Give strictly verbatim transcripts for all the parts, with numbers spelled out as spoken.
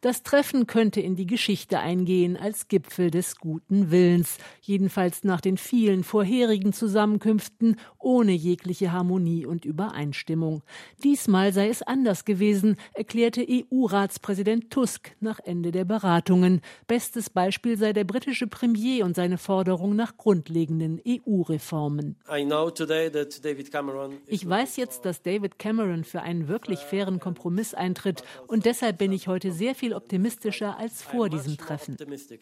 Das Treffen könnte in die Geschichte eingehen als Gipfel des guten Willens, jedenfalls nach den vielen vorherigen Zusammenkünften ohne jegliche Harmonie und Übereinstimmung. Diesmal sei es anders gewesen, erklärte E U-Ratspräsident Tusk nach Ende der Beratungen. Bestes Beispiel sei der britische Premier und seine Forderung nach grundlegenden E U-Reformen. Ich weiß jetzt, dass David Cameron für einen wirklich fairen Kompromiss eintritt und deshalb bin ich heute sehr viel optimistischer als vor diesem Treffen.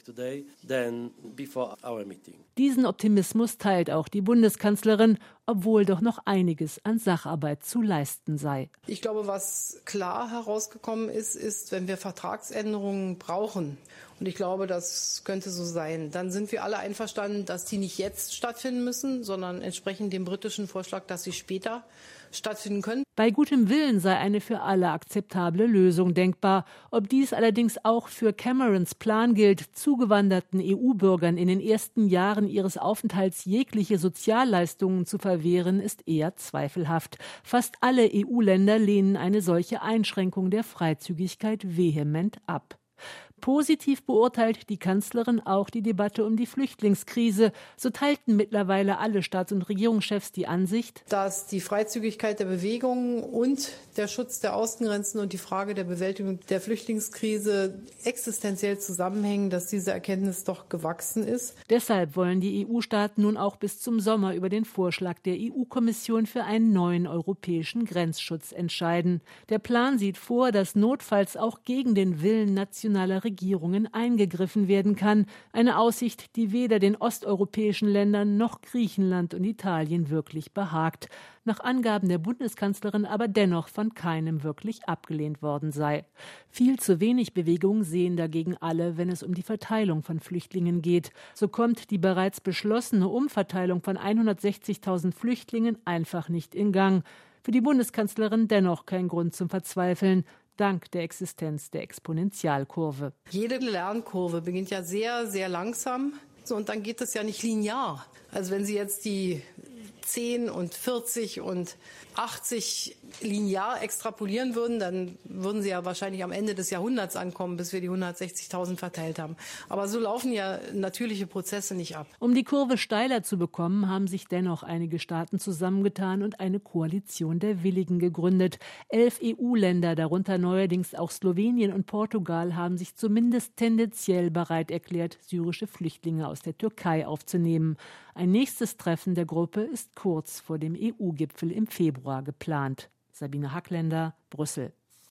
Diesen Optimismus teilt auch die Bundeskanzlerin, obwohl doch noch einiges an Sacharbeit zu leisten sei. Ich glaube, was klar herausgekommen ist, ist, wenn wir Vertragsänderungen brauchen, und ich glaube, das könnte so sein, dann sind wir alle einverstanden, dass die nicht jetzt stattfinden müssen, sondern entsprechend dem britischen Vorschlag, dass sie später stattfinden können. Bei gutem Willen sei eine für alle akzeptable Lösung denkbar. Ob dies allerdings auch für Camerons Plan gilt, zugewanderten E U-Bürgern in den ersten Jahren ihres Aufenthalts jegliche Sozialleistungen zu verwehren, ist eher zweifelhaft. Fast alle E U-Länder lehnen eine solche Einschränkung der Freizügigkeit vehement ab. Positiv beurteilt die Kanzlerin auch die Debatte um die Flüchtlingskrise. So teilten mittlerweile alle Staats- und Regierungschefs die Ansicht, dass die Freizügigkeit der Bewegungen und der Schutz der Außengrenzen und die Frage der Bewältigung der Flüchtlingskrise existenziell zusammenhängen, dass diese Erkenntnis doch gewachsen ist. Deshalb wollen die E U-Staaten nun auch bis zum Sommer über den Vorschlag der E U-Kommission für einen neuen europäischen Grenzschutz entscheiden. Der Plan sieht vor, dass notfalls auch gegen den Willen nationaler Regierungen Regierungen eingegriffen werden kann. Eine Aussicht, die weder den osteuropäischen Ländern noch Griechenland und Italien wirklich behagt. Nach Angaben der Bundeskanzlerin aber dennoch von keinem wirklich abgelehnt worden sei. Viel zu wenig Bewegung sehen dagegen alle, wenn es um die Verteilung von Flüchtlingen geht. So kommt die bereits beschlossene Umverteilung von hundertsechzigtausend Flüchtlingen einfach nicht in Gang. Für die Bundeskanzlerin dennoch kein Grund zum Verzweifeln. Dank der Existenz der Exponentialkurve. Jede Lernkurve beginnt ja sehr, sehr langsam. So, und dann geht es ja nicht linear. Also wenn Sie jetzt die zehn und vierzig und achtzig linear extrapolieren würden, dann würden sie ja wahrscheinlich am Ende des Jahrhunderts ankommen, bis wir die hundertsechzigtausend verteilt haben. Aber so laufen ja natürliche Prozesse nicht ab. Um die Kurve steiler zu bekommen, haben sich dennoch einige Staaten zusammengetan und eine Koalition der Willigen gegründet. Elf E U-Länder, darunter neuerdings auch Slowenien und Portugal, haben sich zumindest tendenziell bereit erklärt, syrische Flüchtlinge aus der Türkei aufzunehmen. Ein nächstes Treffen der Gruppe ist kurz vor dem E U-Gipfel im Februar geplant. Sabine Hackländer, Brüssel.